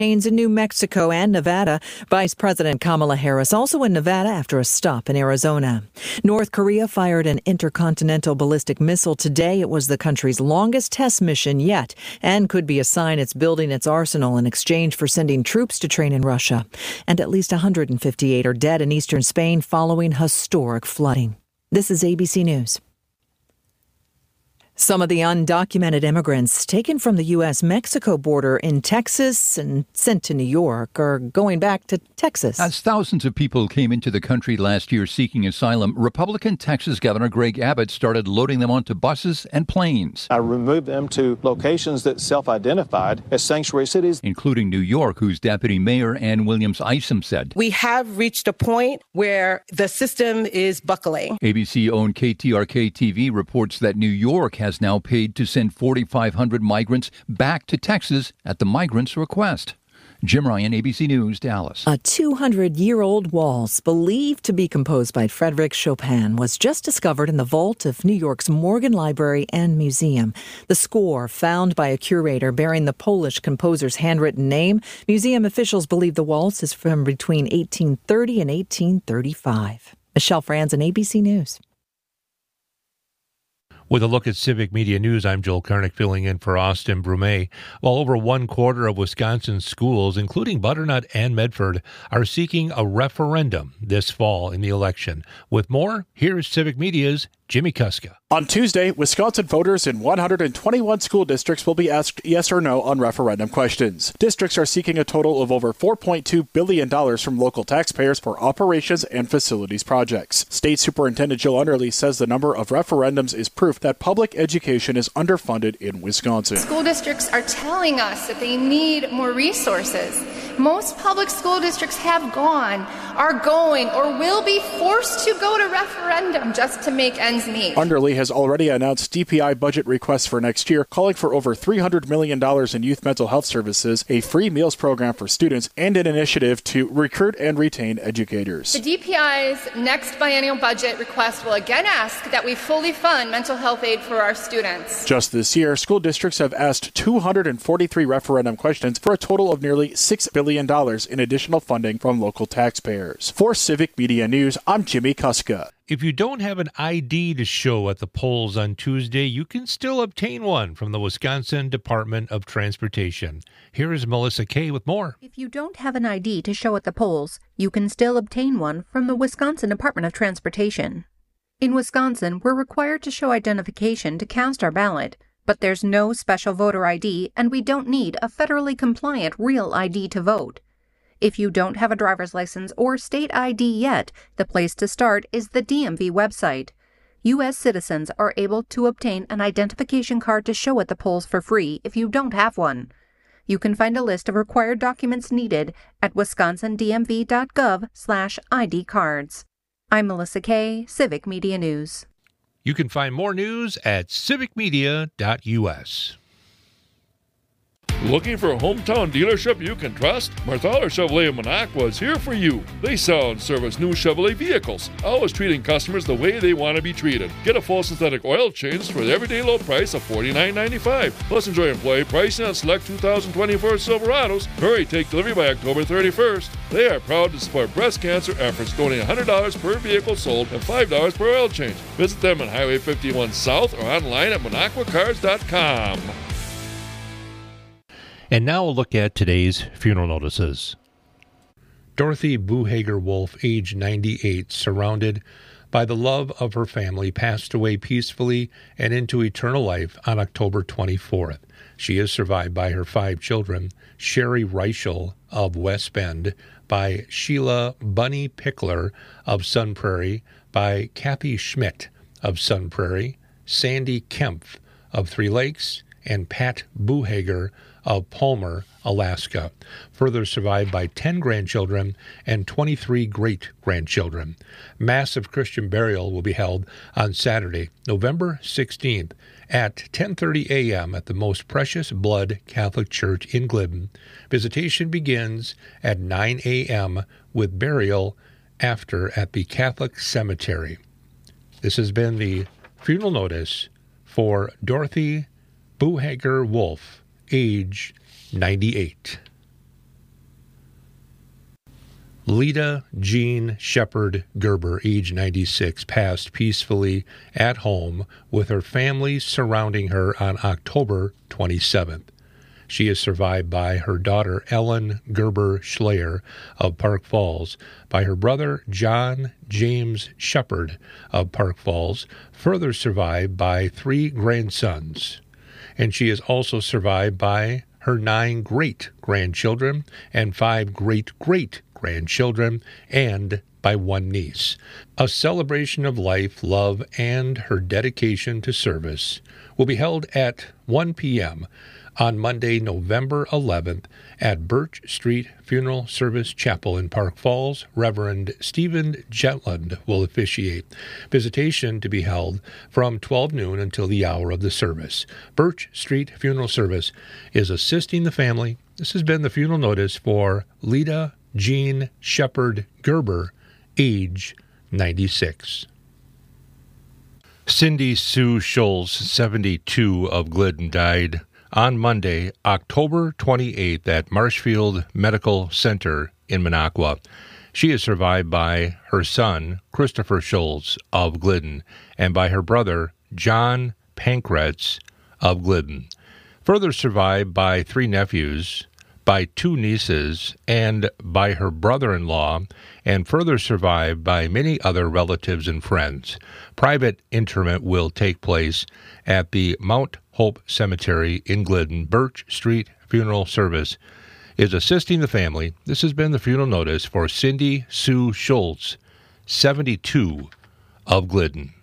In New Mexico and Nevada. Vice President Kamala Harris also in Nevada after a stop in Arizona. North Korea fired an intercontinental ballistic missile today. It was the country's longest test mission yet and could be a sign it's building its arsenal in exchange for sending troops to train in Russia. And at least 158 are dead in eastern Spain following historic flooding. This is ABC News. Some of the undocumented immigrants taken from the U.S.-Mexico border in Texas and sent to New York are going back to Texas. As thousands of people came into the country last year seeking asylum, Republican Texas Governor Greg Abbott started loading them onto buses and planes. I removed them to locations that self-identified as sanctuary cities, including New York, whose Deputy Mayor Ann Williams Isom said. We have reached a point where the system is buckling. ABC-owned KTRK-TV reports that New York has now paid to send 4,500 migrants back to Texas at the migrants' request. Jim Ryan, ABC News, Dallas. A 200-year-old waltz believed to be composed by Frédéric Chopin was just discovered in the vault of New York's Morgan Library and Museum. The score, found by a curator bearing the Polish composer's handwritten name, museum officials believe the waltz is from between 1830 and 1835. Michelle Franzen, ABC News. With a look at Civic Media News, I'm Joel Karnick filling in for Austin Brumet. While over 1/4 of Wisconsin's schools, including Butternut and Medford, are seeking a referendum this fall in the election. With more, here's Civic Media's Jimmy Kuska. On Tuesday, Wisconsin voters in 121 school districts will be asked yes or no on referendum questions. Districts are seeking a total of over $4.2 billion from local taxpayers for operations and facilities projects. State Superintendent Jill Underly says the number of referendums is proof that public education is underfunded in Wisconsin. School districts are telling us that they need more resources. Most public school districts have gone, are going, or will be forced to go to referendum just to make ends meet. Underly has already announced DPI budget requests for next year, calling for over $300 million in youth mental health services, a free meals program for students, and an initiative to recruit and retain educators. The DPI's next biennial budget request will again ask that we fully fund mental health aid for our students. Just this year, school districts have asked 243 referendum questions for a total of nearly $6 billion in additional funding from local taxpayers. For Civic Media News, I'm Jimmy Kuska. If you don't have an ID to show at the polls on Tuesday, you can still obtain one from the Wisconsin Department of Transportation. Here is Melissa Kay with more. If you don't have an ID to show at the polls, you can still obtain one from the Wisconsin Department of Transportation. In Wisconsin, we're required to show identification to cast our ballot, but there's no special voter ID, and we don't need a federally compliant real ID to vote. If you don't have a driver's license or state ID yet, the place to start is the DMV website. U.S. citizens are able to obtain an identification card to show at the polls for free if you don't have one. You can find a list of required documents needed at wisconsindmv.gov/ID cards. I'm Melissa Kay, Civic Media News. You can find more news at civicmedia.us. Looking for a hometown dealership you can trust? Marthaler Chevrolet of Minocqua is here for you. They sell and service new Chevrolet vehicles, always treating customers the way they want to be treated. Get a full synthetic oil change for the everyday low price of $49.95. Plus enjoy employee pricing on select 2024 Silverados. Hurry, take delivery by October 31st. They are proud to support breast cancer efforts, donating $100 per vehicle sold and $5 per oil change. Visit them on Highway 51 South or online at MinocquaCars.com. And now a look at today's funeral notices. Dorothy Buhager Wolf, age 98, surrounded by the love of her family, passed away peacefully and into eternal life on October 24th. She is survived by her 5 children, Sherry Reichel of West Bend, by Sheila Bunny Pickler of Sun Prairie, by Kathy Schmidt of Sun Prairie, Sandy Kempf of Three Lakes, and Pat Buhager of Palmer, Alaska, further survived by 10 grandchildren and 23 great-grandchildren. Massive Christian burial will be held on Saturday, November 16th at 10:30 a.m. at the Most Precious Blood Catholic Church in Glidden. Visitation begins at 9 a.m. with burial after at the Catholic Cemetery. This has been the funeral notice for Dorothy Buhager Wolf, age 98. Lita Jean Shepard Gerber, age 96, passed peacefully at home with her family surrounding her on October 27th. She is survived by her daughter Ellen Gerber Schleyer of Park Falls, by her brother John James Shepard of Park Falls, further survived by 3 grandsons. And she is also survived by her 9 great-grandchildren and 5 great-great-grandchildren, and by 1 niece. A celebration of life, love, and her dedication to service will be held at 1 p.m. on Monday, November 11th at Birch Street Funeral Service Chapel in Park Falls. Reverend Stephen Jetland will officiate. Visitation to be held from 12 noon until the hour of the service. Birch Street Funeral Service is assisting the family. This has been the funeral notice for Lita Jean Shepard Gerber, age 96. Cindy Sue Schultz, 72, of Glidden, died on Monday, October 28th at Marshfield Medical Center in Minocqua. She is survived by her son, Christopher Schultz of Glidden, and by her brother, John Pankratz of Glidden. Further survived by 3 nephews, by 2 nieces, and by her brother-in-law, and further survived by many other relatives and friends. Private interment will take place at the Mount Hope Cemetery in Glidden. Birch Street Funeral Service is assisting the family. This has been the funeral notice for Cindy Sue Schultz, 72, of Glidden.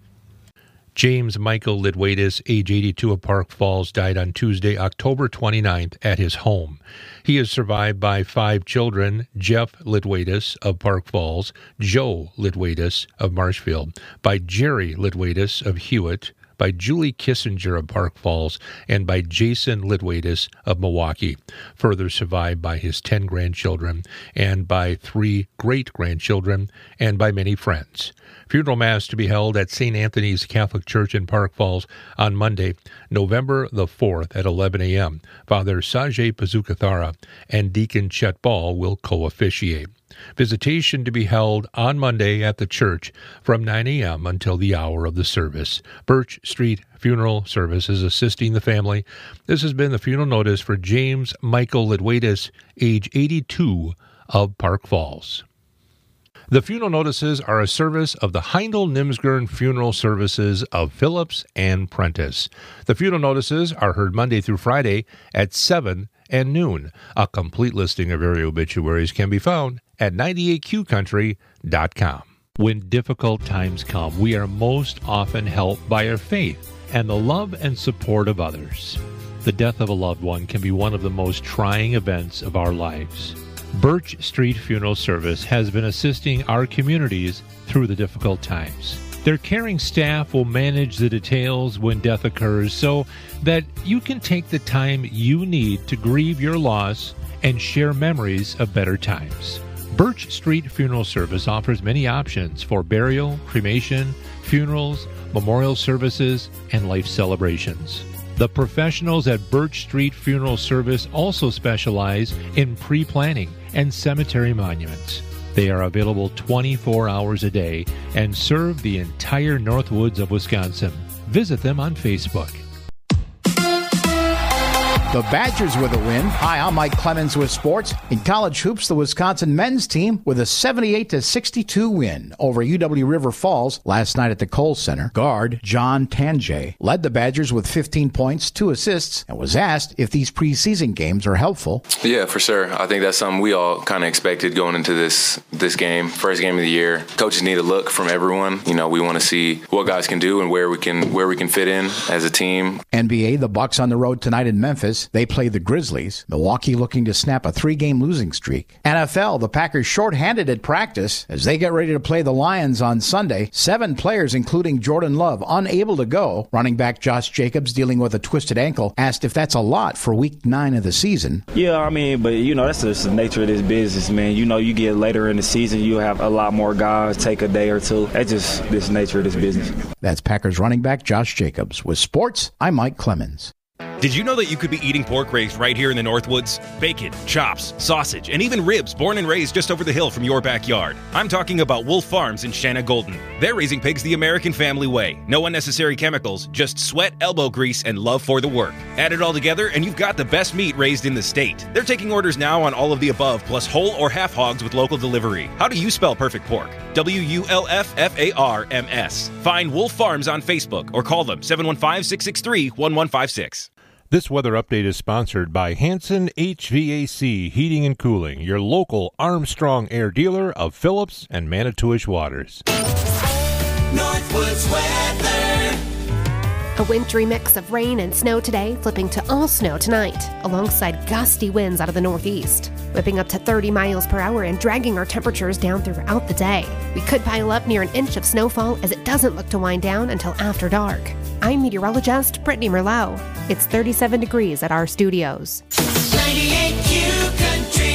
James Michael Litwatis, age 82, of Park Falls, died on Tuesday, October 29th at his home. He is survived by 5 children, Jeff Litwatis of Park Falls, Joe Litwatis of Marshfield, by Jerry Litwatis of Hewitt, by Julie Kissinger of Park Falls, and by Jason Litwatis of Milwaukee. Further survived by his 10 grandchildren, and by 3 great-grandchildren, and by many friends. Funeral Mass to be held at St. Anthony's Catholic Church in Park Falls on Monday, November the 4th at 11 a.m. Father Sajay Pazukathara and Deacon Chet Ball will co-officiate. Visitation to be held on Monday at the church from 9 a.m. until the hour of the service. Birch Street Funeral Service is assisting the family. This has been the funeral notice for James Michael Litwatis, age 82, of Park Falls. The funeral notices are a service of the Heindel Nimsgern Funeral Services of Phillips and Prentice. The funeral notices are heard Monday through Friday at 7 and noon. A complete listing of area obituaries can be found at 98QCountry.com. When difficult times come, we are most often helped by our faith and the love and support of others. The death of a loved one can be one of the most trying events of our lives. Birch Street Funeral Service has been assisting our communities through the difficult times. Their caring staff will manage the details when death occurs so that you can take the time you need to grieve your loss and share memories of better times. Birch Street Funeral Service offers many options for burial, cremation, funerals, memorial services, and life celebrations. The professionals at Birch Street Funeral Service also specialize in pre-planning and cemetery monuments. They are available 24 hours a day and serve the entire Northwoods of Wisconsin. Visit them on Facebook. The Badgers with a win. Hi, I'm Mike Clemens with sports. In college hoops, the Wisconsin men's team with a 78-62 win over UW River Falls last night at the Kohl Center. Guard John Tanjay led the Badgers with 15 points, 2 assists, and was asked if these preseason games are helpful. Yeah, for sure. I think that's something we all kind of expected going into this game. First game of the year. Coaches need a look from everyone. You know, we want to see what guys can do and where we can fit in as a team. NBA, the Bucks on the road tonight in Memphis. They play the Grizzlies. Milwaukee looking to snap a 3-game losing streak. NFL, the Packers shorthanded at practice as they get ready to play the Lions on Sunday. 7 players, including Jordan Love, unable to go. Running back Josh Jacobs, dealing with a twisted ankle, asked if that's a lot for Week 9 of the season. Yeah, I mean, but that's just the nature of this business, man. You get later in the season, you have a lot more guys take a day or two. That's just this nature of this business. That's Packers running back Josh Jacobs. With sports, I'm Mike Clemens. Did you know that you could be eating pork raised right here in the Northwoods? Bacon, chops, sausage, and even ribs born and raised just over the hill from your backyard. I'm talking about Wolf Farms in Shanna Golden. They're raising pigs the American family way. No unnecessary chemicals, just sweat, elbow grease, and love for the work. Add it all together and you've got the best meat raised in the state. They're taking orders now on all of the above, plus whole or half hogs with local delivery. How do you spell perfect pork? WULFFARMS. Find Wolf Farms on Facebook or call them 715-663-1156. This weather update is sponsored by Hanson HVAC Heating and Cooling, your local Armstrong Air dealer of Phillips and Manitowish Waters. Northwoods weather. A wintry mix of rain and snow today, flipping to all snow tonight, alongside gusty winds out of the northeast, whipping up to 30 miles per hour and dragging our temperatures down throughout the day. We could pile up near an inch of snowfall as it doesn't look to wind down until after dark. I'm meteorologist Brittany Merlot. It's 37 degrees at our studios. 98Q Country.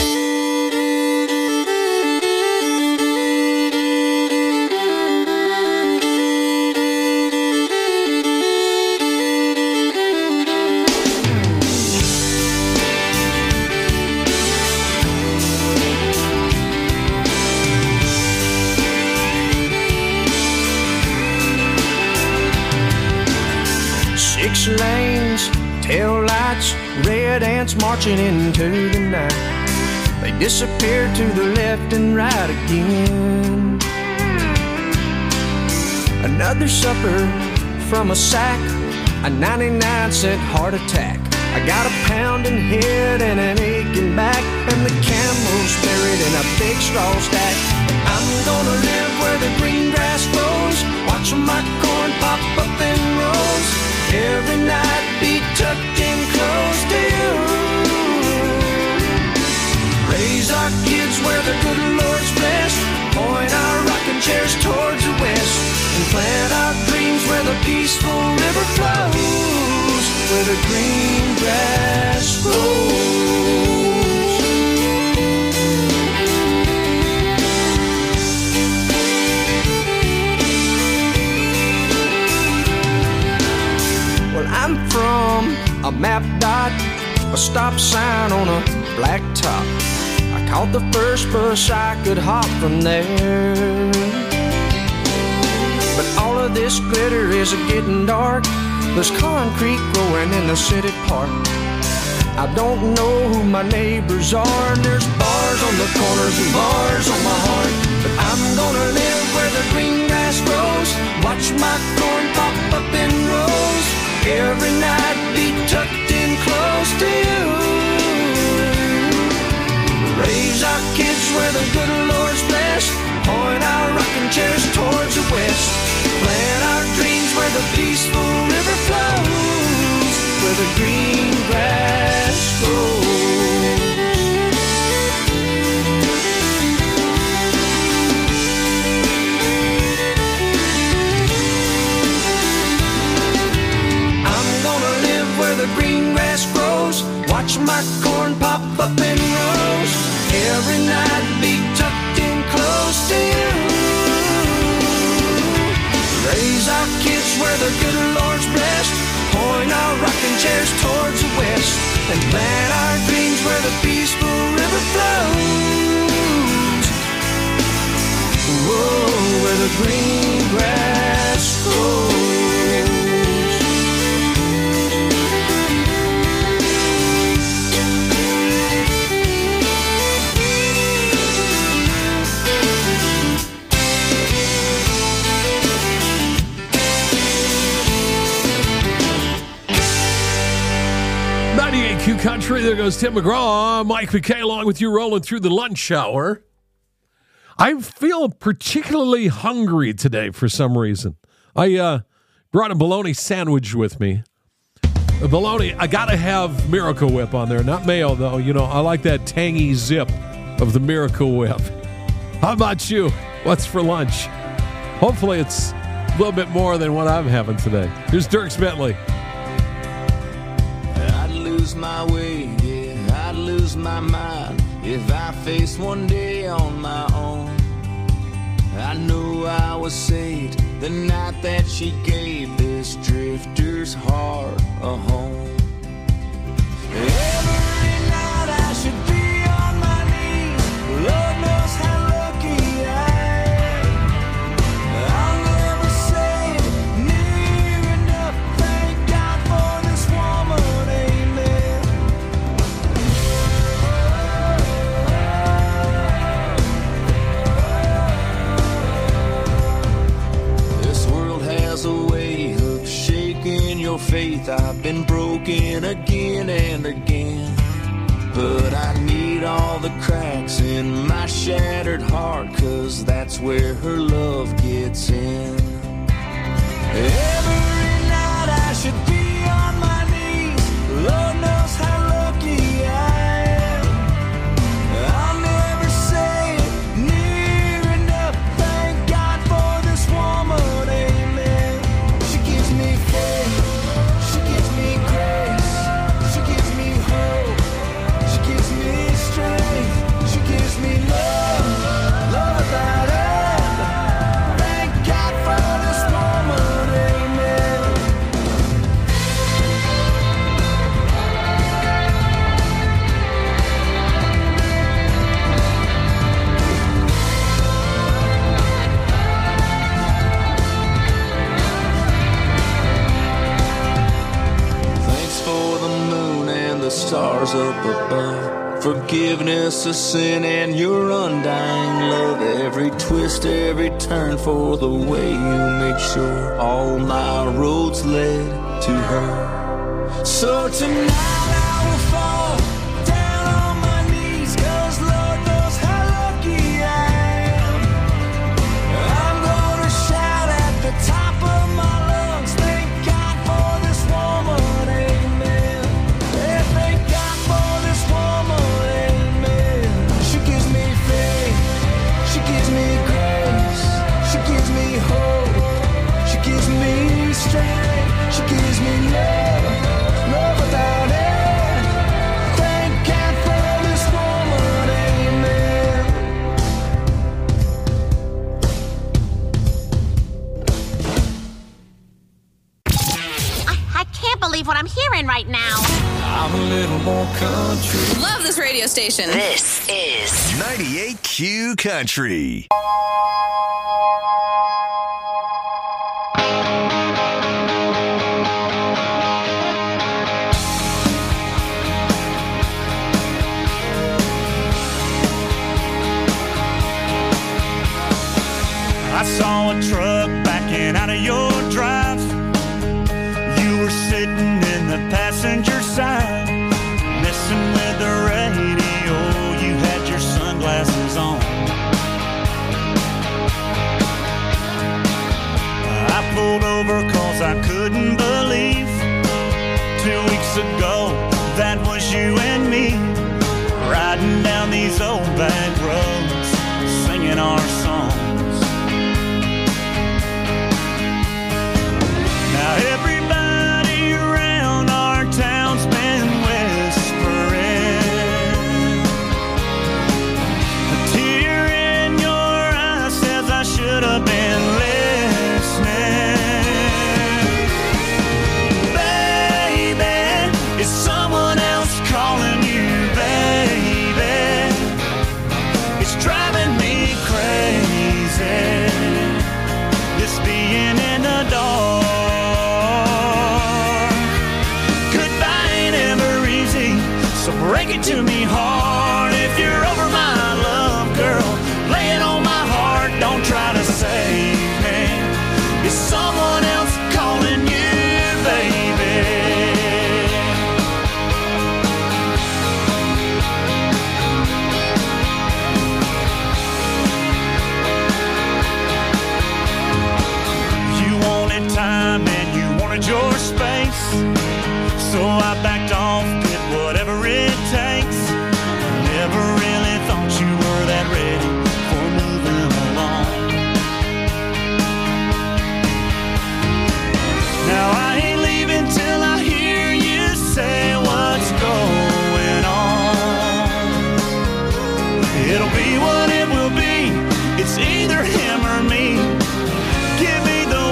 Six lanes, tail lights, red ants marching into the night. They disappear to the left and right again. Another supper from a sack, a 99-cent heart attack. I got a pounding head and an aching back, and the camel's buried in a big straw stack. I'm gonna live where the green grass grows, watch my corn pop up in rows. Every night be tucked in close to you. Raise our kids where the good Lord's blessed, point our rocking chairs towards the west, and plant our dreams where the peaceful river flows, where the green grass grows. Well, I'm from a map dot, a stop sign on a black top. I caught the first bus I could hop from there. But all of this glitter is getting dark. There's concrete growing in the city park. I don't know who my neighbors are, and there's bars on the corners and bars on my heart. But I'm gonna live where the green grass grows, watch my corn pop up in rows. Every night be tucked in close to you. Raise our kids where the good Lord's blessed, point our rocking chairs towards the west, plant our dreams where the peaceful river flows, where the green grass grows. The green grass grows, watch my corn pop up in rows. Every night be tucked in close to you. Raise our kids where the good Lord's blessed, point our rocking chairs towards the west, and plant our dreams where the peaceful river flows. Whoa, where the green grass grows. Q Country, there goes Tim McGraw. Mike McKay along with you, rolling through the lunch hour. I feel particularly hungry today for some reason. I brought a bologna sandwich with me. The bologna, I got to have Miracle Whip on there. Not mayo, though. You know, I like that tangy zip of the Miracle Whip. How about you? What's for lunch? Hopefully it's a little bit more than what I'm having today. Here's Dierks Bentley. My way, yeah, I'd lose my mind if I faced one day on my own. I knew I was saved, the night that she gave this drifter's heart a home. Every night I should be on my knees. Lord knows how lucky I am. I'll never say it near enough. Thank God for this woman, amen. This world has a way of shaking your faith. I've been broken again and again, but I need all the cracks in my shattered heart, 'cause that's where her love gets in. Every night I should be on my knees. Lord knows how lucky I am. I'll never say it near enough. Thank God for this woman, amen. She gives me faith. She gives me grace. She gives me hope. She gives me strength. She gives me love. Love without end. Thank God for this woman, amen. Thanks for the moon and the stars up above. Forgiveness of sin and your undying love. Every twist, every turn for the way you make sure all my roads led to her. So tonight I will fall down on my knees, 'cause Lord knows how lucky I am. I'm gonna shout at the top of my lungs. Thank God for this woman, amen. Yeah, thank God for this woman, amen. She gives me faith. She gives me grace. She gives me hope. She gives me strength. She gives me love. Love without end. Thank God for this woman, amen. I can't believe what I'm hearing right now. I'm a little more country. Love this radio station. This is 98Q Country. I saw a truck backing out of your drive. You were sitting in the passenger side, messing with the radio. You had your sunglasses on. I pulled over 'cause I couldn't believe 2 weeks ago that was you and me, riding down these old back roads, singing our songs. Now everybody around our town's been whispering. A tear in your eye says I should have been listening. Baby, is someone else calling you, baby? It's driving me crazy, this being in the dark. So break it to me hard if you're over my love, girl. Lay it on my heart, don't try to save me. Is someone else calling you, baby? You wanted time and you wanted your space, so I backed off, did whatever it takes. Never really thought you were that ready for moving along. Now I ain't leaving till I hear you say what's going on. It'll be what it will be. It's either him or me. Give me the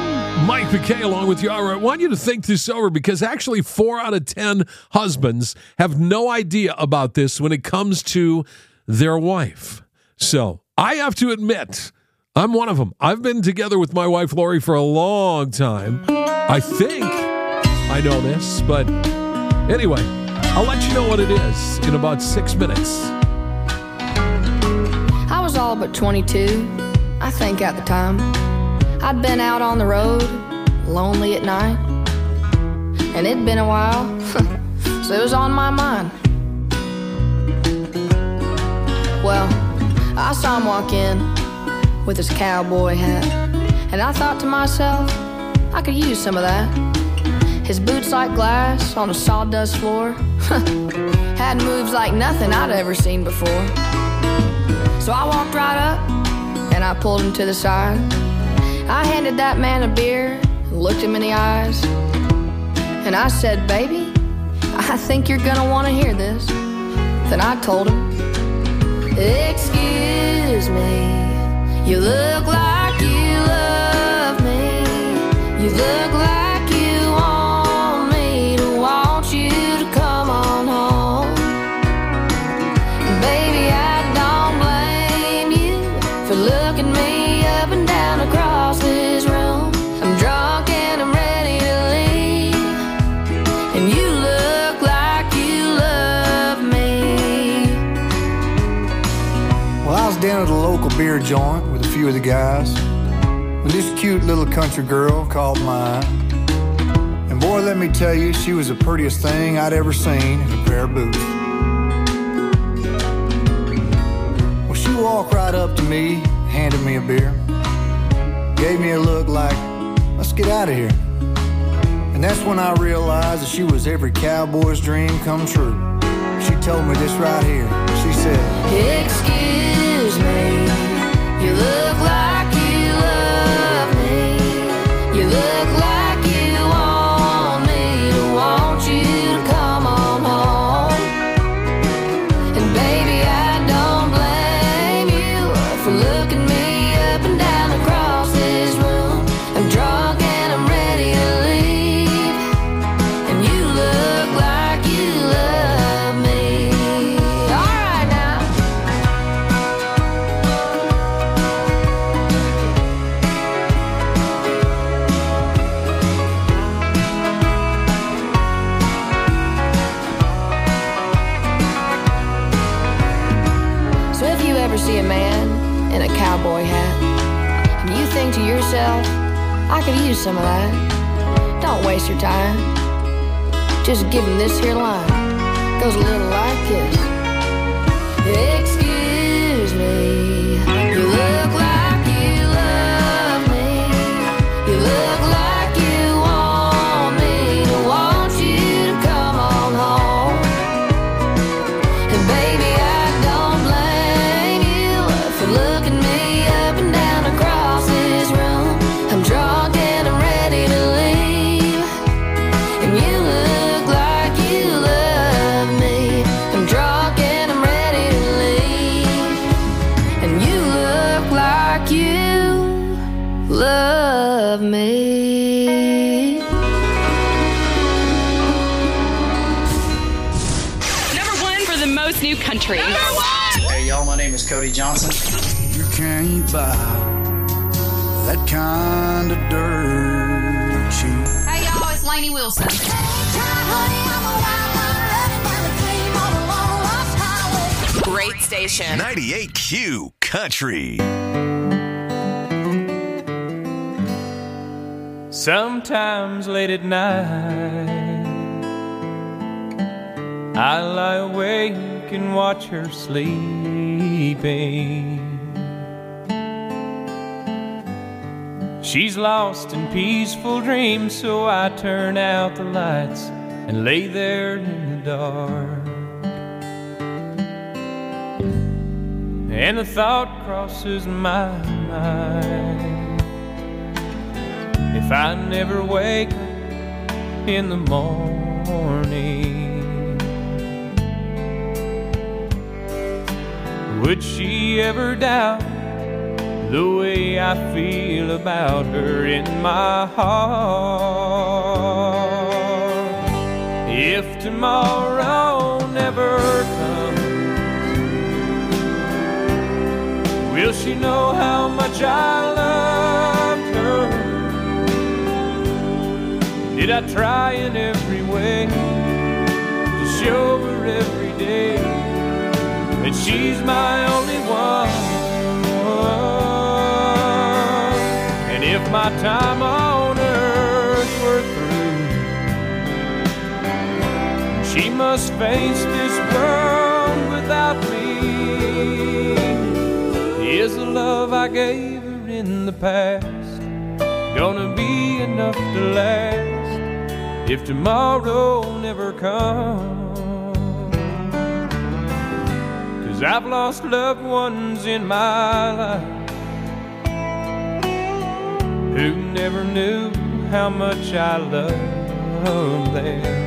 Mike McKay along with you. All right, I want you to think this over because actually 4 out of 10 husbands have no idea about this when it comes to their wife. So I have to admit, I'm one of them. I've been together with my wife, Lori, for a long time. I think I know this, but anyway, I'll let you know what it is in about 6 minutes. I was all but 22, I think at the time. I'd been out on the road, lonely at night, and it'd been a while, so it was on my mind. Well, I saw him walk in with his cowboy hat, and I thought to myself, I could use some of that. His boots like glass on a sawdust floor had moves like nothing I'd ever seen before. So I walked right up and I pulled him to the side. I handed that man a beer, looked him in the eyes, and I said, baby, I think you're gonna want to hear this. Then I told him, excuse me, you look like you love me. You look like you want me to want you to come on home. Baby, I don't blame you for looking me up and down across this room. I'm drunk and I'm ready to leave, and you look like you love me. Well, I was down at a local beer joint with a few of the guys when this cute little country girl called mine. And boy, let me tell you, she was the prettiest thing I'd ever seen in a pair of boots. Well, she walked right up to me, handed me a beer, gave me a look like, let's get out of here. And that's when I realized that she was every cowboy's dream come true. She told me this right here. She said, excuse me, you look like you love me. You look like you want me to want you to come on home. And baby, I don't blame you for looking me up and down across this room. I'm drunk and I'm ready to leave, and you look like you love me. All right now. So if you ever see a man in a cowboy hat, and you think to yourself, I could use some of that, don't waste your time. Just give him this here line. Goes a little like this. Excuse me, you look like you love me. You look like you want me to want you to come on home. And baby, I don't blame you for looking me up and down across this room. I'm drunk and I'm ready to leave, and you look like you love me. I'm drunk and I'm ready to leave, and you look like you love me. Number 1 for the most new country. Hey y'all, my name is Cody Johnson. You can't buy that kind of dirt cheap. Hey y'all, it's Lainey Wilson. Great station. 98Q Country. Sometimes late at night, I lie awake and watch her sleeping. She's lost in peaceful dreams, so I turn out the lights and lay there in the dark. And the thought crosses my mind, if I never wake up in the morning, would she ever doubt the way I feel about her in my heart. If tomorrow never comes, will she know how much I loved her? Did I try in every way to show her every day that she's my only one? And if my time on earth were through, she must face this world without me. Is the love I gave her in the past gonna be enough to last if tomorrow never comes? 'Cause I've lost loved ones in my life who never knew how much I loved them.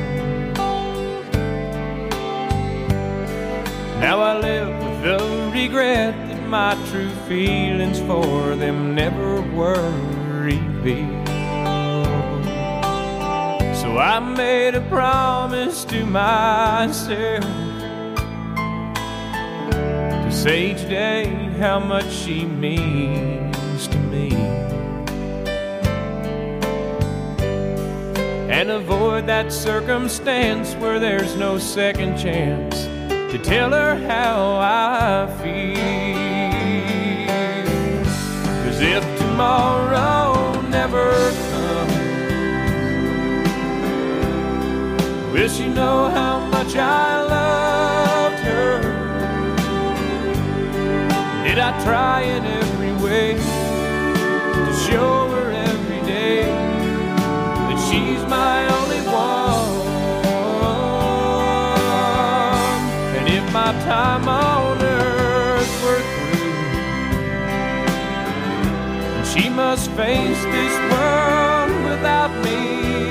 Now I live with the regret that my true feelings for them never were revealed. So I made a promise to myself to say each day how much she means to me, and avoid that circumstance where there's no second chance to tell her how I feel. 'Cause if tomorrow never comes, will she know how much I loved her? Did I try in every way to show her every day that she's my only one? My time on earth were through, and she must face this world without me.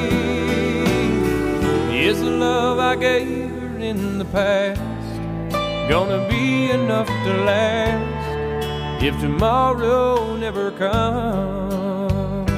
Is the love I gave her in the past gonna be enough to last if tomorrow never comes?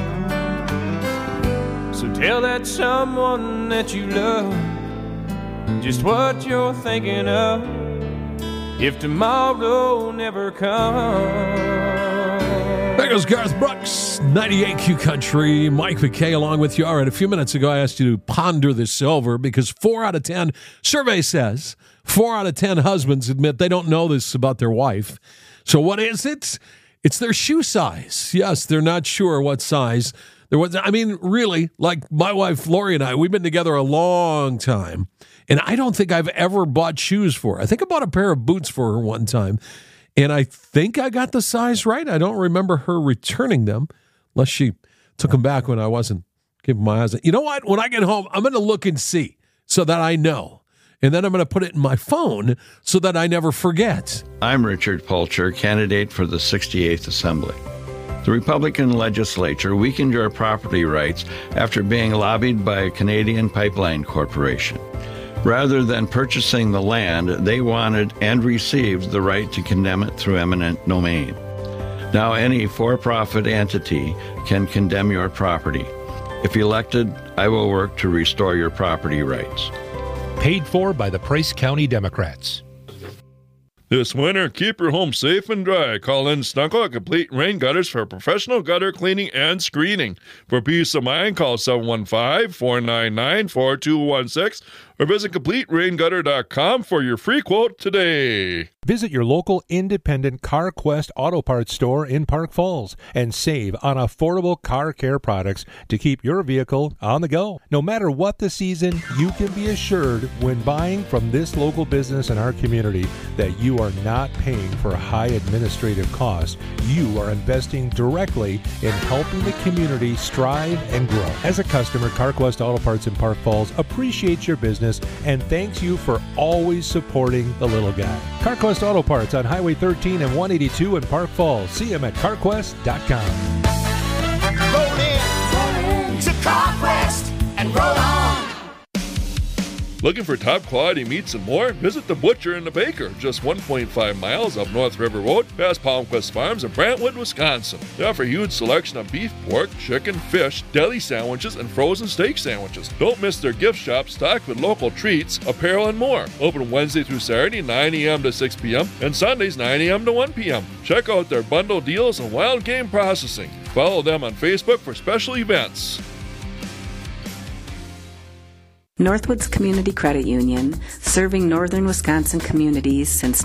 So tell that someone that you love just what you're thinking of if tomorrow never comes. There goes Garth Brooks, 98Q Country. Mike McKay along with you. All right, a few minutes ago I asked you to ponder the silver because 4 out of 10, survey says, 4 out of 10 husbands admit they don't know this about their wife. So what is it? It's their shoe size. Yes, they're not sure what size. Really, like my wife Lori and I, we've been together a long time. And I don't think I've ever bought shoes for her. I think I bought a pair of boots for her one time. And I think I got the size right. I don't remember her returning them, unless she took them back when I wasn't giving my eyes. You know what? When I get home, I'm going to look and see so that I know. And then I'm going to put it in my phone so that I never forget. I'm Richard Pulcher, candidate for the 68th Assembly. The Republican legislature weakened your property rights after being lobbied by a Canadian pipeline corporation. Rather than purchasing the land, they wanted and received the right to condemn it through eminent domain. Now any for-profit entity can condemn your property. If elected, I will work to restore your property rights. Paid for by the Price County Democrats. This winter, keep your home safe and dry. Call in Stunko at Complete Rain Gutters for professional gutter cleaning and screening. For peace of mind, call 715-499-4216 or visit CompleteRainGutter.com for your free quote today. Visit your local independent CarQuest Auto Parts store in Park Falls and save on affordable car care products to keep your vehicle on the go. No matter what the season, you can be assured when buying from this local business in our community that you are not paying for high administrative costs. You are investing directly in helping the community strive and grow. As a customer, CarQuest Auto Parts in Park Falls appreciates your business and thanks you for always supporting the little guy. CarQuest Auto Parts on Highway 13 and 182 in Park Falls. See them at CarQuest.com. Roll in to CarQuest and roll on. Looking for top quality meats and more? Visit The Butcher and the Baker, just 1.5 miles up North River Road, past Palmquist Farms in Brentwood, Wisconsin. They offer a huge selection of beef, pork, chicken, fish, deli sandwiches, and frozen steak sandwiches. Don't miss their gift shop stocked with local treats, apparel, and more. Open Wednesday through Saturday, 9 a.m. to 6 p.m., and Sundays, 9 a.m. to 1 p.m. Check out their bundle deals and wild game processing. Follow them on Facebook for special events. Northwoods Community Credit Union, serving northern Wisconsin communities since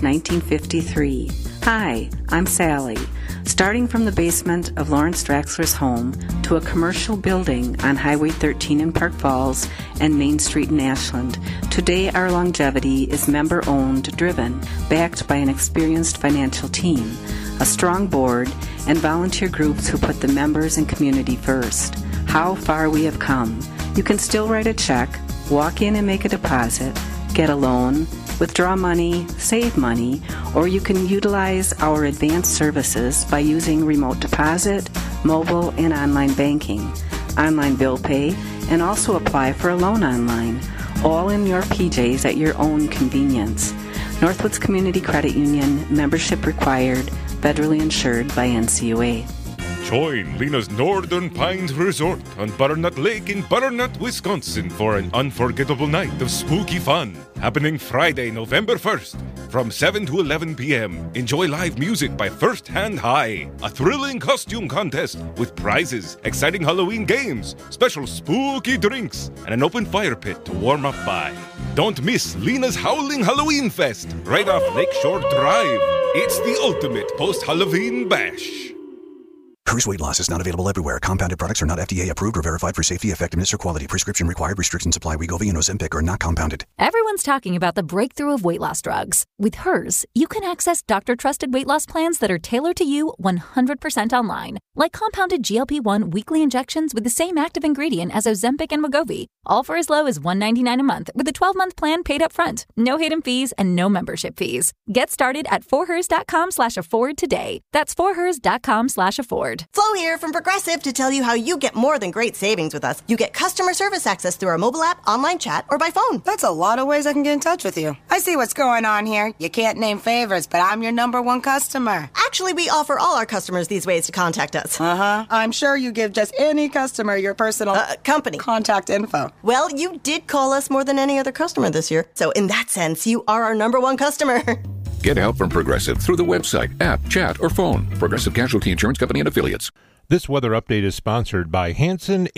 1953. Hi, I'm Sally. Starting from the basement of Lawrence Draxler's home to a commercial building on Highway 13 in Park Falls and Main Street in Ashland, today our longevity is member-owned, driven, backed by an experienced financial team, a strong board, and volunteer groups who put the members and community first. How far we have come. You can still write a check, walk in and make a deposit, get a loan, withdraw money, save money, or you can utilize our advanced services by using remote deposit, mobile, and online banking, online bill pay, and also apply for a loan online, all in your PJs at your own convenience. Northwoods Community Credit Union, membership required, federally insured by NCUA. Join Lena's Northern Pines Resort on Butternut Lake in Butternut, Wisconsin for an unforgettable night of spooky fun. Happening Friday, November 1st from 7 to 11 p.m. Enjoy live music by First Hand High, a thrilling costume contest with prizes, exciting Halloween games, special spooky drinks, and an open fire pit to warm up by. Don't miss Lena's Howling Halloween Fest right off Lakeshore Drive. It's the ultimate post-Halloween bash. Hers weight loss is not available everywhere. Compounded products are not FDA approved or verified for safety, effectiveness, or quality. Prescription required. Restrictions apply. Wegovy and Ozempic are not compounded. Everyone's talking about the breakthrough of weight loss drugs. With Hers, you can access doctor-trusted weight loss plans that are tailored to you 100% online. Like compounded GLP-1 weekly injections with the same active ingredient as Ozempic and Wegovy, all for as low as $199 a month with a 12-month plan paid up front. No hidden fees and no membership fees. Get started at forhers.com/afford today. That's forhers.com/afford. Flo here from Progressive to tell you how you get more than great savings with us. You get customer service access through our mobile app, online chat, or by phone. That's a lot of ways I can get in touch with you. I see what's going on here. You can't name favorites, but I'm your #1 customer. Actually, we offer all our customers these ways to contact us. I'm sure you give just any customer your personal company contact info. Well, you did call us more than any other customer this year. So in that sense, you are our #1 customer. Get help from Progressive through the website, app, chat, or phone. Progressive Casualty Insurance Company and Affiliates. This weather update is sponsored by Hanson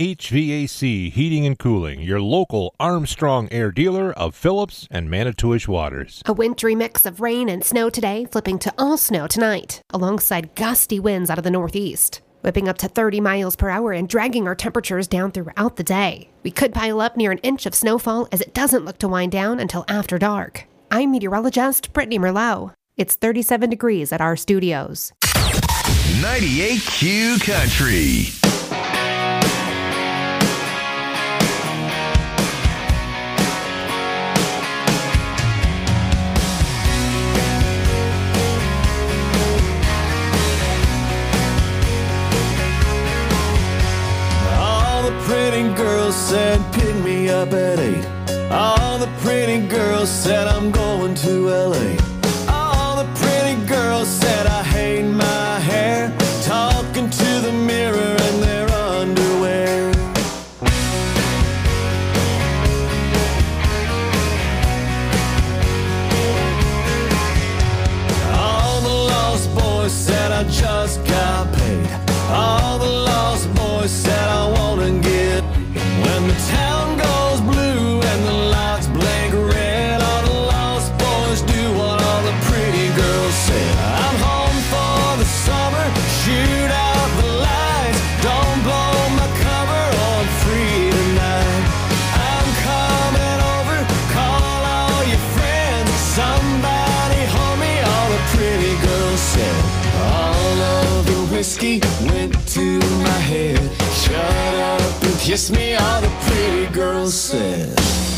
HVAC Heating and Cooling, your local Armstrong Air dealer of Phillips and Manitowish waters. A wintry mix of rain and snow today, flipping to all snow tonight, alongside gusty winds out of the northeast, whipping up to 30 miles per hour and dragging our temperatures down throughout the day. We could pile up near an inch of snowfall as it doesn't look to wind down until after dark. I'm meteorologist Brittany Merlot. It's 37 degrees at our studios. 98Q Country. All the pretty girls said pick me up at 8. All the pretty girls said I'm going to LA. All the pretty girls said I hate my hair, talking to the mirror in their underwear. All the lost boys said I just got paid. All the lost boys said I wanna get. When the town goes blue and the lights blink red, all the lost boys do what all the pretty girls said. I'm home for the summer, shoot out the lights, don't blow my cover on free tonight. I'm coming over, call all your friends, somebody hold me, all the pretty girls said. All of the whiskey went to my head, shut up and kiss me, all the pretty girls said.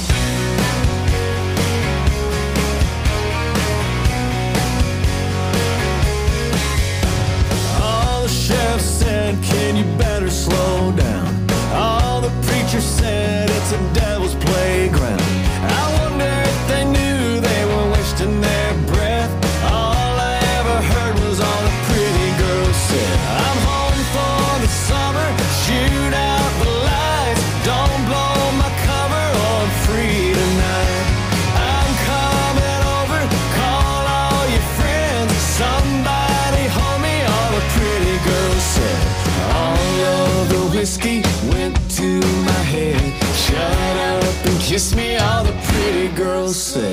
All the sheriff said, can you better slow down? All the preacher said, it's a devil's playground. I kiss me, all the pretty girls said.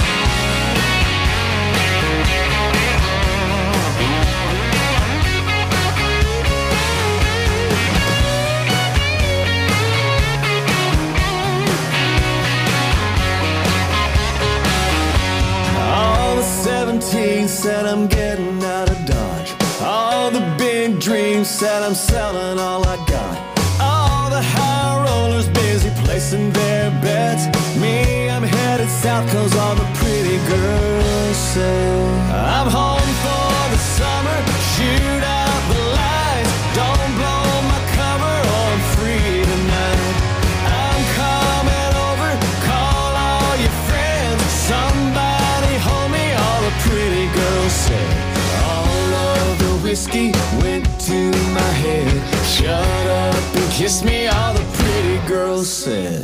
All the 17 said I'm getting out of Dodge. All the big dreams said I'm selling all I got. All the high rollers busy placing their bets. Me, I'm headed south cause all the pretty girls say I'm home for the summer, shoot out the lights. Don't blow my cover or I'm free tonight. I'm coming over, call all your friends. Somebody hold me, all the pretty girls say. All of the whiskey went to my head. Shut up and kiss me, all the pretty girls said.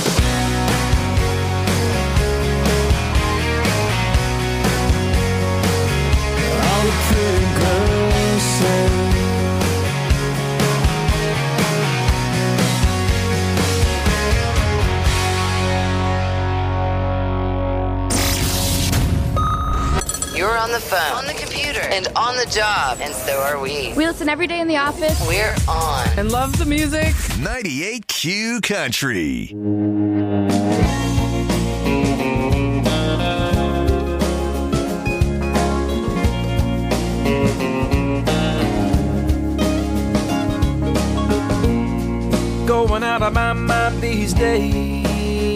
All the pretty girls said. You're on the phone, on the computer, and on the job, and so are we. We listen every day in the office. We're on. And love the music. 98Q Country. Going out of my mind these days,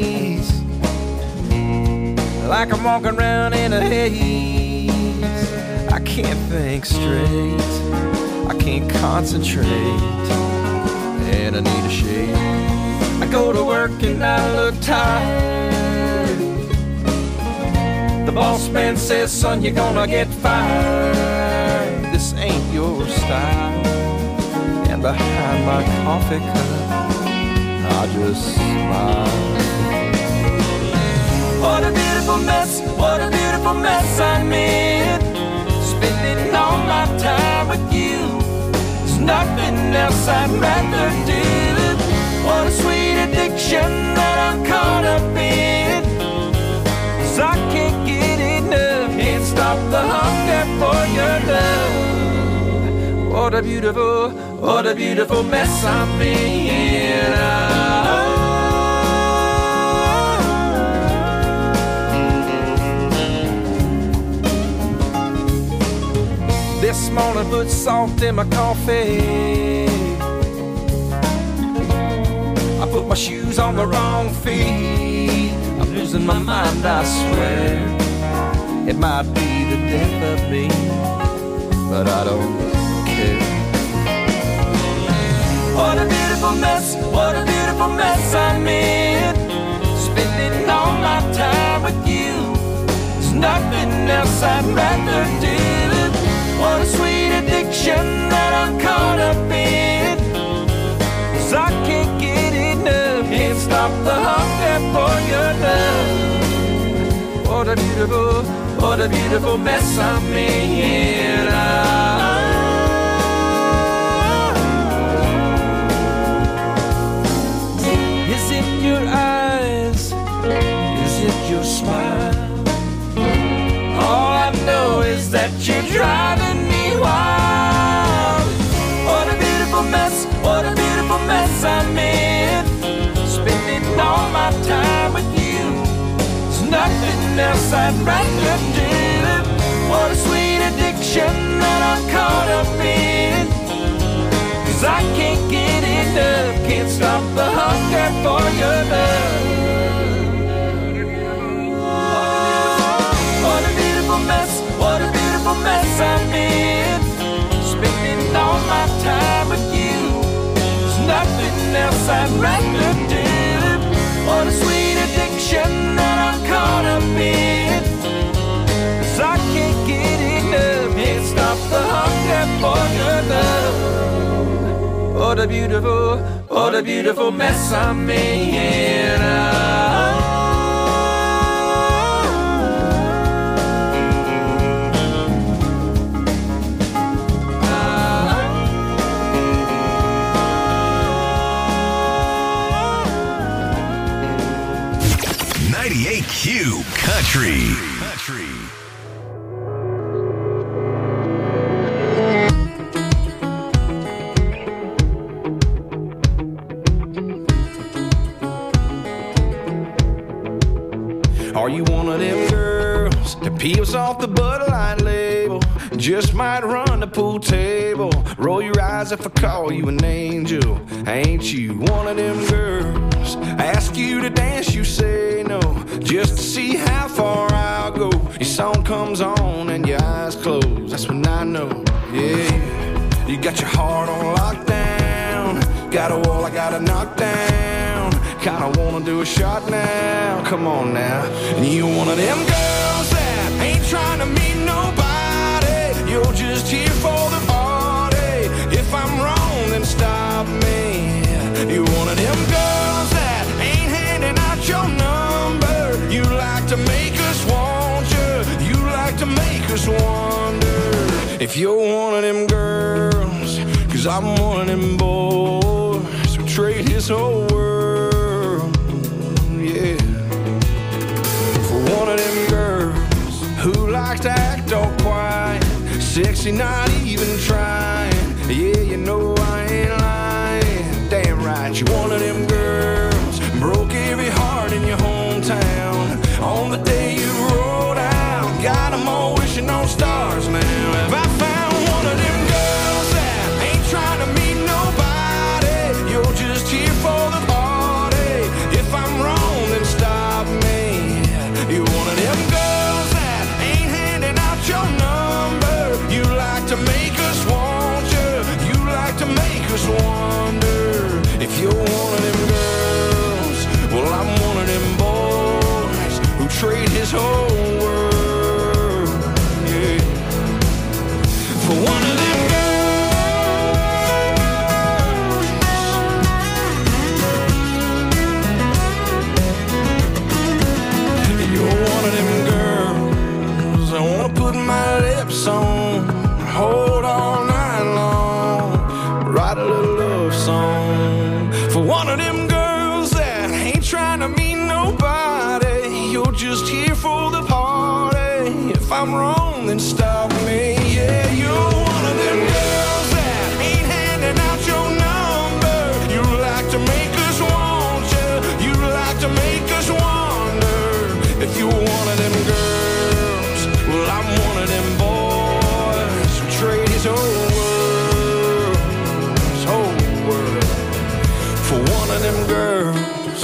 like I'm walking around in a haze. I can't think straight, I can't concentrate, and I need a shave. I go to work and I look tired. The boss man says, son, you're gonna get fired. This ain't your style. And behind my coffee cup, I just smile. What a beautiful mess, what a beautiful mess I'm in. Spending all my time with you. There's nothing else I'd rather do. What a sweet addiction that I'm caught up in. 'Cause I can't get enough, can't stop the hunger for your love. What a beautiful mess I'm in. This morning put salt in my coffee. I put my shoes on the wrong feet. I'm losing my mind, I swear. It might be the death of me, but I don't care. What a beautiful mess I'm in. Spending all my time with you. There's nothing else I'd rather do. What a sweet addiction that I'm caught up in. 'Cause I can't get enough, can't stop the hunger for your love. What a beautiful mess I'm in. Is it your eyes? Is it your smile? All I know is that you're driving me wild. What a beautiful mess I'm in. Spending all my time with you. There's nothing else I'd rather do. What a sweet addiction that I'm caught up in. 'Cause I can't get enough, can't stop the hunger for your love. What a beautiful mess I'm in. Spending all my time with you. There's nothing else I'd rather do. What a sweet addiction that I'm caught up in. 'Cause I can't get enough, can't stop the hunger for your love. What a beautiful mess I'm in. Q Country. Are you one of them girls that peels off the Bud Light label? Just might run the pool table. Roll your eyes if I call you an angel. Ain't you one of them girls? Ask you to dance, you say no. Just to see how far I'll go. Your song comes on and your eyes close. That's when I know, yeah. You got your heart on lockdown. Got a wall I gotta knock down. Kinda wanna do a shot now. Come on now. And you one of them girls that ain't trying to meet nobody. You're just here for the party. If I'm wrong, then stop me. You one of them girls that ain't handing out your number. You like to make us want you. You like to make us wonder if you're one of them girls. 'Cause I'm one of them boys who trade his whole world, yeah, for one of them girls who likes to act all quiet, sexy, not even trying. Yeah, you know I ain't lying. Damn right, you one of them girls broke every heart in your hometown on the day you rolled out. Got them all wishing on stars now. Have I found one of them girls that ain't trying to meet nobody? You're just here for the party. If I'm wrong, then stop me. You're one of them girls that ain't handing out your number. You like to make us want you. You like to make us wonder if you're one of them girls. Well, I'm one of them boys who trade his whole world, yeah, for one of them my lips on, hold all night long, write a little love song for one of them girls that ain't trying to meet nobody. You're just here for the party. If I'm wrong, then stop me. Yeah, you're one of them girls that ain't handing out your number. You like to make us want you. You like to make us wonder if you're one of them girls. Well, I'm one of them boys who trade his whole world for one of them girls.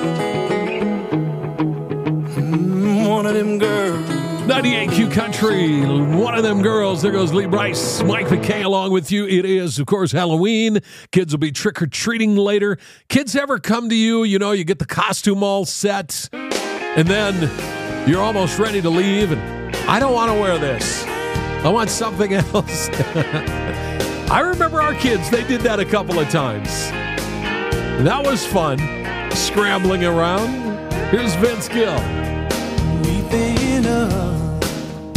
One of them girls. 98 Q Country, one of them girls. There goes Lee Bryce, Mike McKay along with you. It is, of course, Halloween. Kids will be trick-or-treating later. Kids ever come to you, you know, you get the costume all set, and then you're almost ready to leave, and I don't want to wear this. I want something else. I remember our kids, they did that a couple of times. That was fun, scrambling around. Here's Vince Gill. We've been up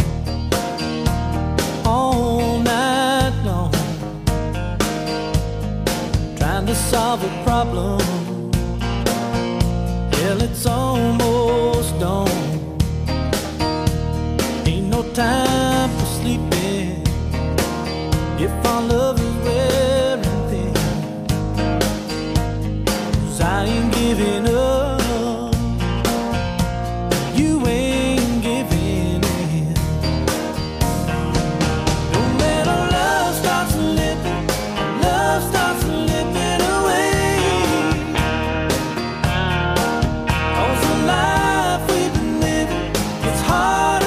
all night long, trying to solve a problem. Hell, it's almost dawn. No time for sleeping if our love is wearing thin. 'Cause I ain't giving up, you ain't giving in. Don't let our love start slipping, love starts slipping away. 'Cause the life we've been living, it's harder.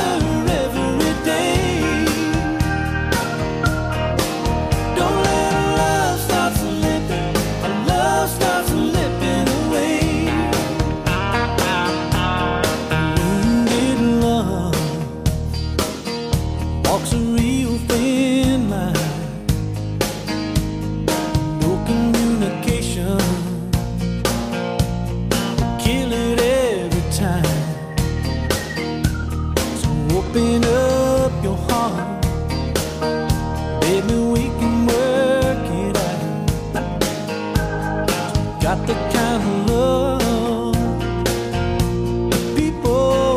Open up your heart, baby, we can work it out. Got the kind of love people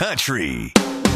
Country.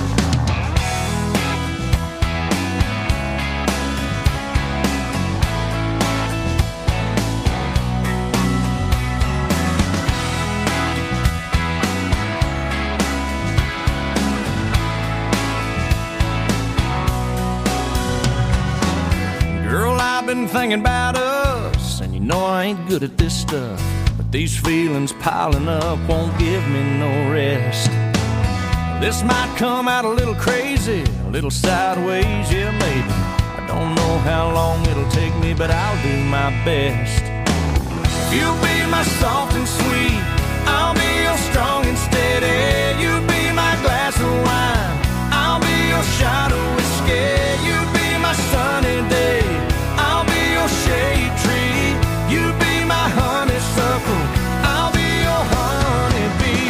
Girl, I've been thinking about us, and you know I ain't good at this stuff, but these feelings piling up won't give me no rest. This might come out a little crazy, a little sideways, yeah, maybe. I don't know how long it'll take me, but I'll do my best. You'll be my soft and sweet, I'll be your strong and steady. You be my glass of wine, I'll be your shot of whiskey. You be my sunny day, I'll be your shade tree. You be my honeysuckle, I'll be your honeybee.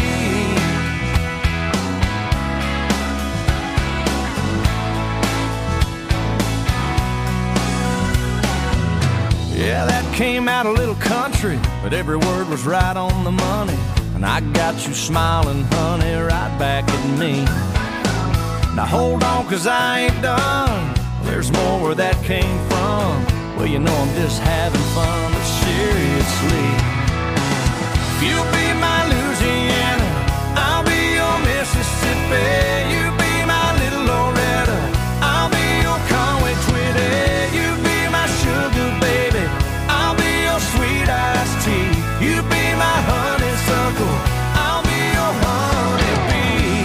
Yeah, that came out a little country, but every word was right on the money. And I got you smiling, honey, right back at me. Now hold on, 'cause I ain't done. There's more where that came from. Well, you know I'm just having fun, but seriously. You'll be my Louisiana, I'll be your Mississippi. You be my little Loretta, I'll be your Conway Twitty. You be my sugar baby, I'll be your sweet iced tea. You be my honeysuckle, I'll be your honeybee.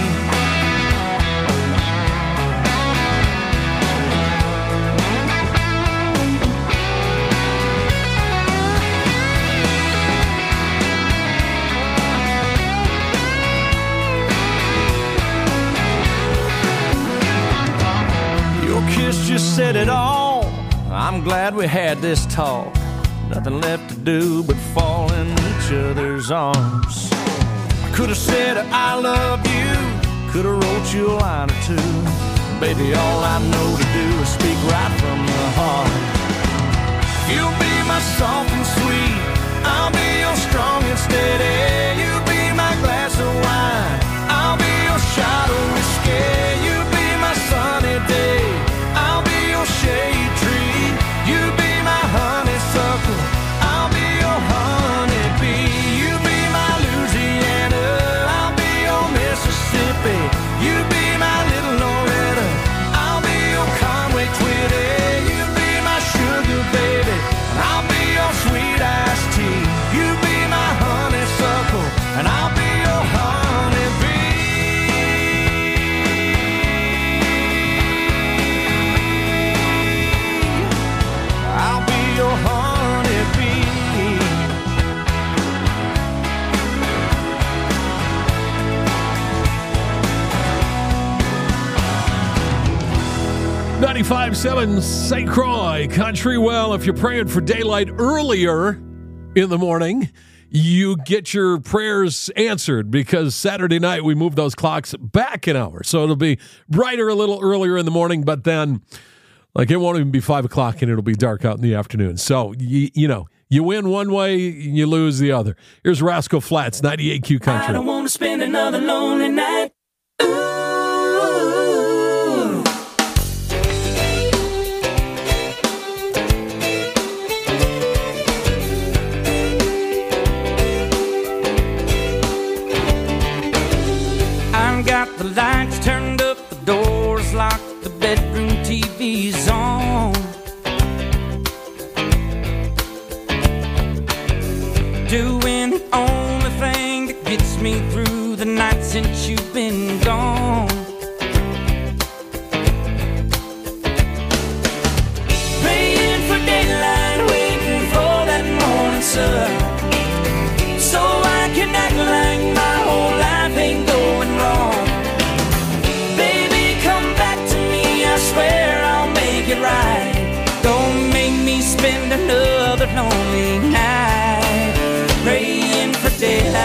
Your kiss just said it all. I'm glad we had this talk. Nothing left to do but fall in each other's arms. I could have said I love you, could have wrote you a line or two. Baby, all I know to do is speak right from the heart. You'll be my soft and sweet, I'll be your strong and steady. You be my glass of wine, I'll be your shot of whiskey. You be my sunny day, I'll be your shade tree. You be my honeysuckle, I'll be your honeybee. You be my Louisiana, I'll be your Mississippi. You be my little Loretta, I'll be your Conway Twitty. You be my sugar baby, and I'll be your sweet iced tea. You be my honeysuckle, and I'll be your honeybee. I'll be your honeybee. 95.7 St. Croix Country. Well, if you're praying for daylight earlier in the morning, you get your prayers answered, because Saturday night we moved those clocks back an hour. So it'll be brighter a little earlier in the morning, but then like it won't even be 5 o'clock and it'll be dark out in the afternoon. So, you know, you win one way, you lose the other. Here's Rascal Flatts, 98Q Country. I don't want to spend another lonely night. Got the lights turned up, the doors locked, the bedroom TV's on. Doing the only thing that gets me through the night since you've been gone. Praying for daylight, waiting for that morning sun, so I can act like my whole life ain't going wrong. I swear I'll make it right. Don't make me spend another lonely night praying for daylight.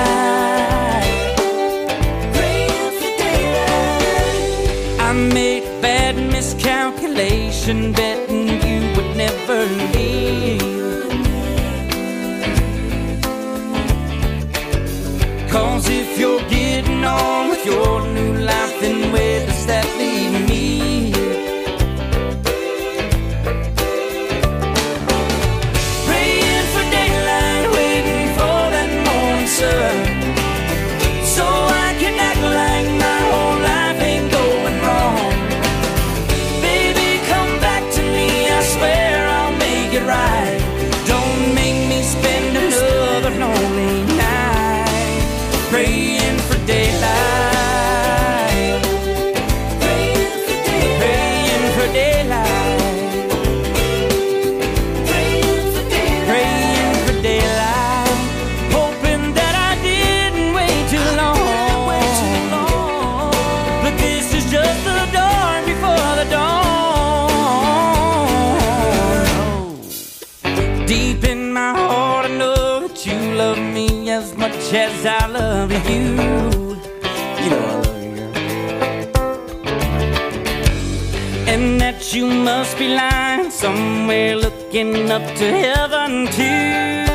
Praying for daylight. I made a bad miscalculation, betting you would never leave. 'Cause if you're getting on with your new as I love you. You know I love you, girl. And that you must be lying somewhere looking up to heaven too.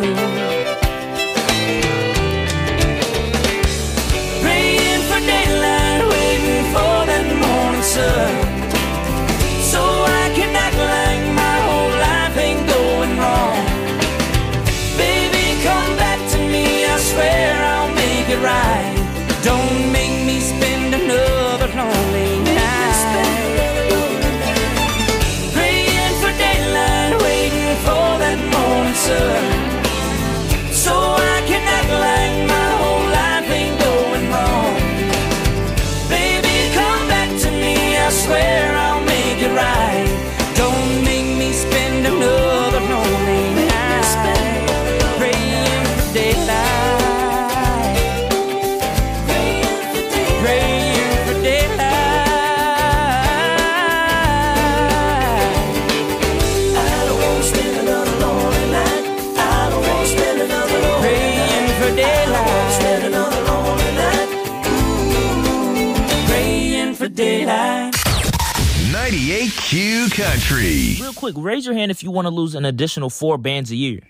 Praying for daylight, waiting for that morning sun, so I can act like my whole life ain't going wrong. Baby, come back to me, I swear I'll make it right. Don't make me spend another lonely night. Praying for daylight, waiting for that morning sun, so I can act like my whole life ain't going wrong. Baby, come back to me, I swear I'll make it right. Don't make me spend another lonely night. Praying for daylight, praying for daylight. I don't want to spend another lonely night. I don't want to spend another lonely night. Praying for daylight. I don't want to spend another lonely night. Praying for daylight. 98Q Country. Real quick, raise your hand if you want to lose an additional 4 bands a year.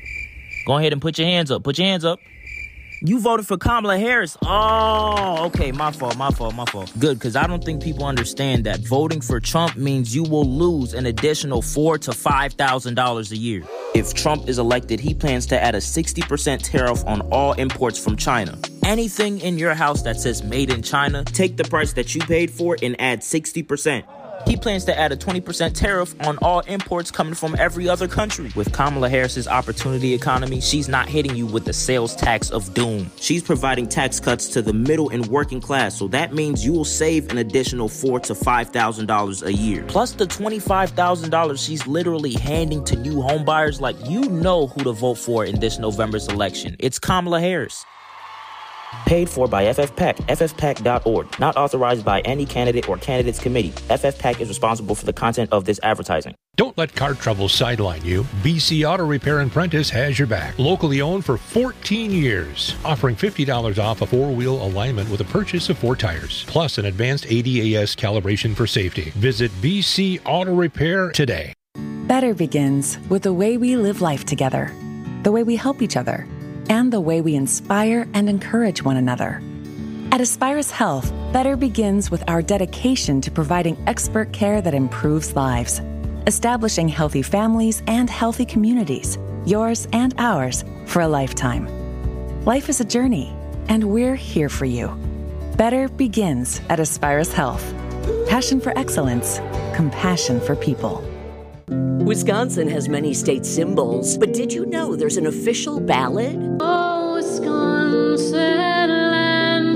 Go ahead and put your hands up. Put your hands up. You voted for Kamala Harris. Oh, okay. My fault. Good, because I don't think people understand that voting for Trump means you will lose an additional $4,000 to $5,000 a year. If Trump is elected, he plans to add a 60% tariff on all imports from China. Anything in your house that says made in China, take the price that you paid for and add 60%. He plans to add a 20% tariff on all imports coming from every other country. With Kamala Harris's opportunity economy, she's not hitting you with the sales tax of doom. She's providing tax cuts to the middle and working class, so that means you will save an additional $4,000 to $5,000 a year. Plus the $25,000 she's literally handing to new homebuyers. Like, you know who to vote for in this November's election. It's Kamala Harris. Paid for by FFPAC, ffpac.org. Not authorized by any candidate or candidates committee. FFPAC is responsible for the content of this advertising. Don't let car trouble sideline you. BC Auto Repair and Prentice has your back. Locally owned for 14 years. Offering $50 off a 4-wheel alignment with a purchase of 4 tires. Plus an advanced ADAS calibration for safety. Visit BC Auto Repair today. Better begins with the way we live life together. The way we help each other. And the way we inspire and encourage one another. At Aspirus Health, better begins with our dedication to providing expert care that improves lives, establishing healthy families and healthy communities, yours and ours, for a lifetime. Life is a journey, and we're here for you. Better begins at Aspirus Health. Passion for excellence, compassion for people. Wisconsin has many state symbols, but did you know there's an official ballad? Oh, Wisconsin, land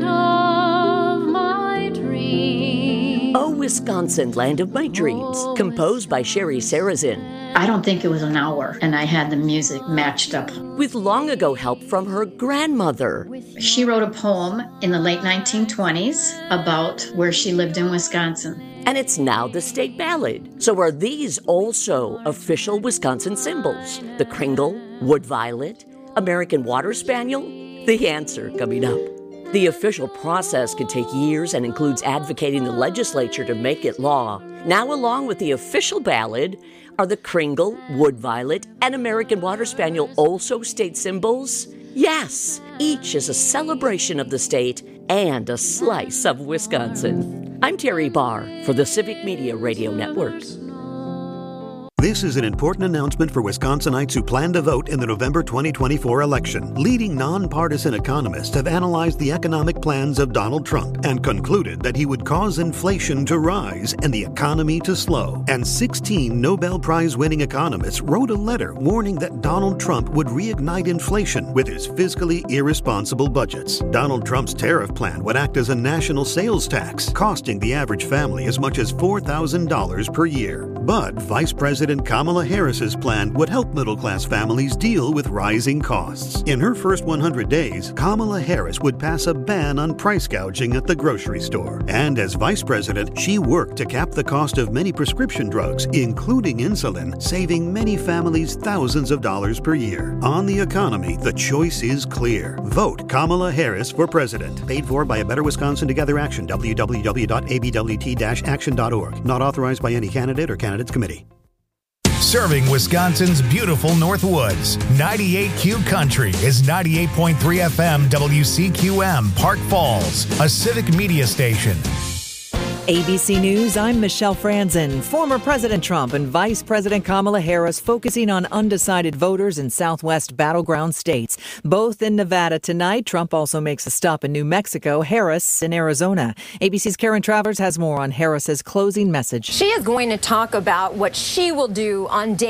of my dreams. Oh, Wisconsin, land of my dreams, composed by Sherry Sarazin. I don't think it was an hour, and I had the music matched up. With long ago help from her grandmother. She wrote a poem in the late 1920s about where she lived in Wisconsin. And it's now the state ballad. So are these also official Wisconsin symbols? The Kringle, Wood Violet, American Water Spaniel? The answer coming up. The official process can take years and includes advocating the legislature to make it law. Now, along with the official ballad, are the Kringle, Wood Violet, and American Water Spaniel also state symbols? Yes, each is a celebration of the state and a slice of Wisconsin. I'm Terry Barr for the Civic Media Radio Network. This is an important announcement for Wisconsinites who plan to vote in the November 2024 election. Leading nonpartisan economists have analyzed the economic plans of Donald Trump and concluded that he would cause inflation to rise and the economy to slow. And 16 Nobel Prize-winning economists wrote a letter warning that Donald Trump would reignite inflation with his fiscally irresponsible budgets. Donald Trump's tariff plan would act as a national sales tax, costing the average family as much as $4,000 per year. But Vice President President Kamala Harris's plan would help middle-class families deal with rising costs. In her first 100 days, Kamala Harris would pass a ban on price gouging at the grocery store. And as vice president, she worked to cap the cost of many prescription drugs, including insulin, saving many families thousands of dollars per year. On the economy, the choice is clear. Vote Kamala Harris for president. Paid for by A Better Wisconsin Together Action, www.abwt-action.org. Not authorized by any candidate or candidates committee. Serving Wisconsin's beautiful Northwoods. 98Q Country is 98.3 FM WCQM, Park Falls, a civic media station. ABC News, I'm Michelle Franzen. Former President Trump and Vice President Kamala Harris focusing on undecided voters in Southwest battleground states. Both in Nevada tonight. Trump also makes a stop in New Mexico, Harris in Arizona. ABC's Karen Travers has more on Harris's closing message. She is going to talk about what she will do on day